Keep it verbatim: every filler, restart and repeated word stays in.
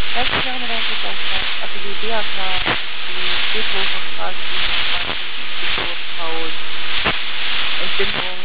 dreißig Jahre Landwirtschaft, also die D A K, die Friedhofe Straße siebenundzwanzig, ich bin Geburtshaus. Ich bin so